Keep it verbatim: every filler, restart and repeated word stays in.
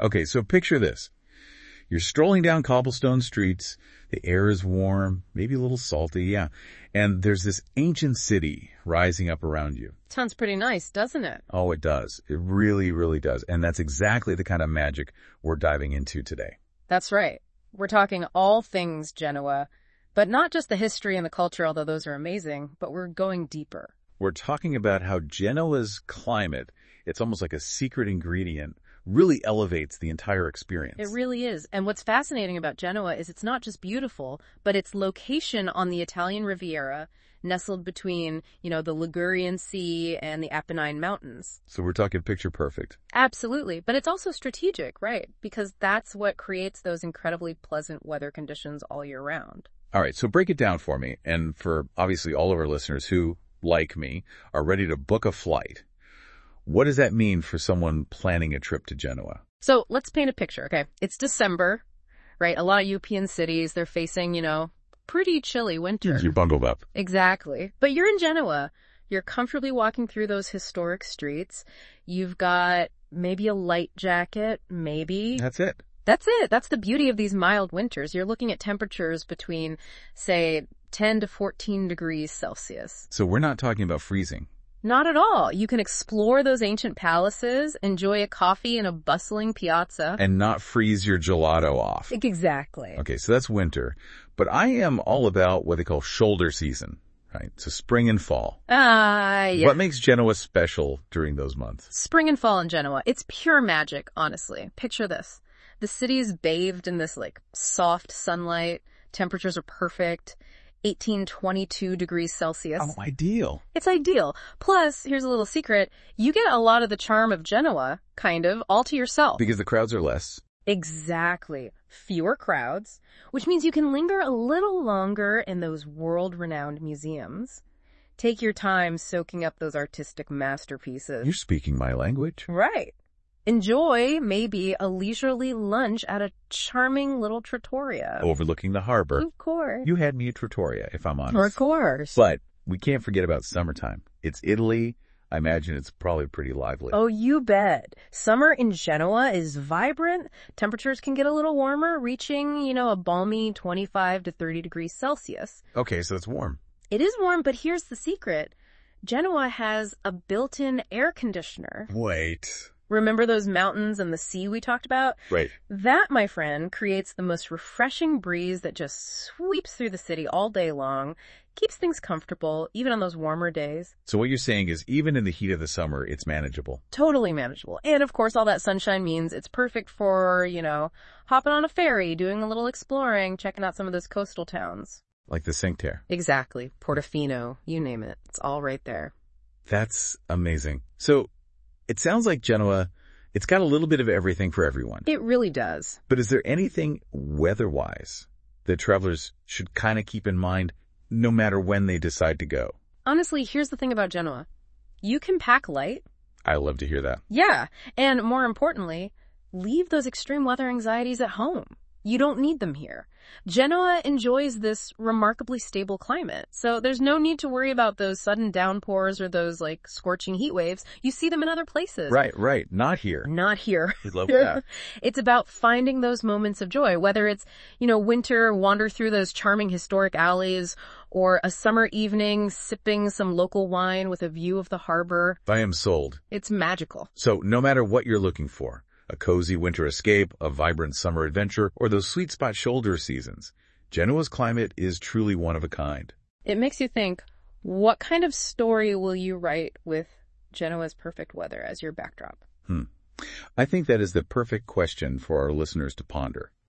Okay, so picture this. You're strolling down cobblestone streets. The air is warm, maybe a little salty, yeah. And there's this ancient city rising up around you. Sounds pretty nice, doesn't it? Oh, it does. It really, really does. And that's exactly the kind of magic we're diving into today. That's right. We're talking all things Genoa, but not just the history and the culture, although those are amazing, but we're going deeper. We're talking about how Genoa's climate, it's almost like a secret ingredient, really elevates the entire experience. It really is. And what's fascinating about Genoa is it's not just beautiful, but its location on the Italian Riviera, nestled between, you know, the Ligurian Sea and the Apennine Mountains. So we're talking picture perfect. Absolutely. But it's also strategic, right? Because that's what creates those incredibly pleasant weather conditions all year round. All right, so break it down for me. And for obviously all of our listeners who, like me, are ready to book a flight. What does that mean for someone planning a trip to Genoa? So let's paint a picture, okay? It's December, right? A lot of European cities, they're facing, you know, pretty chilly winter. You're bundled up. Exactly. But you're in Genoa. You're comfortably walking through those historic streets. You've got maybe a light jacket, maybe. That's it. That's it. That's the beauty of these mild winters. You're looking at temperatures between, say, ten to fourteen degrees Celsius. So we're not talking about freezing. Not at all. You can explore those ancient palaces, enjoy a coffee in a bustling piazza. And not freeze your gelato off. Exactly. Okay, so that's winter. But I am all about what they call shoulder season, right? So spring and fall. Ah, uh, yeah. What makes Genoa special during those months? Spring and fall in Genoa. It's pure magic, honestly. Picture this. The city is bathed in this, like, soft sunlight. Temperatures are perfect. eighteen, twenty-two degrees Celsius. Oh, ideal. It's ideal. Plus, here's a little secret. You get a lot of the charm of Genoa, kind of, all to yourself. Because the crowds are less. Exactly. Fewer crowds, which means you can linger a little longer in those world-renowned museums. Take your time soaking up those artistic masterpieces. You're speaking my language. Right. Enjoy, maybe, a leisurely lunch at a charming little trattoria. Overlooking the harbor. Of course. You had me at trattoria, if I'm honest. Of course. But we can't forget about summertime. It's Italy. I imagine it's probably pretty lively. Oh, you bet. Summer in Genoa is vibrant. Temperatures can get a little warmer, reaching, you know, a balmy twenty-five to thirty degrees Celsius. Okay, so it's warm. It is warm, but here's the secret. Genoa has a built-in air conditioner. Wait. Remember those mountains and the sea we talked about? Right. That, my friend, creates the most refreshing breeze that just sweeps through the city all day long, keeps things comfortable, even on those warmer days. So what you're saying is even in the heat of the summer, it's manageable. Totally manageable. And, of course, all that sunshine means it's perfect for, you know, hopping on a ferry, doing a little exploring, checking out some of those coastal towns. Like the Cinque Terre. Exactly. Portofino, you name it. It's all right there. That's amazing. So it sounds like Genoa, it's got a little bit of everything for everyone. It really does. But is there anything weather-wise that travelers should kind of keep in mind no matter when they decide to go? Honestly, here's the thing about Genoa. You can pack light. I love to hear that. Yeah. And more importantly, leave those extreme weather anxieties at home. You don't need them here. Genoa enjoys this remarkably stable climate, so there's no need to worry about those sudden downpours or those, like, scorching heat waves. You see them in other places. Right, right. Not here. Not here. We love that. It's about finding those moments of joy, whether it's, you know, winter, wander through those charming historic alleys, or a summer evening sipping some local wine with a view of the harbor. I am sold. It's magical. So no matter what you're looking for, a cozy winter escape, a vibrant summer adventure, or those sweet spot shoulder seasons, Genoa's climate is truly one of a kind. It makes you think, what kind of story will you write with Genoa's perfect weather as your backdrop? Hmm. I think that is the perfect question for our listeners to ponder.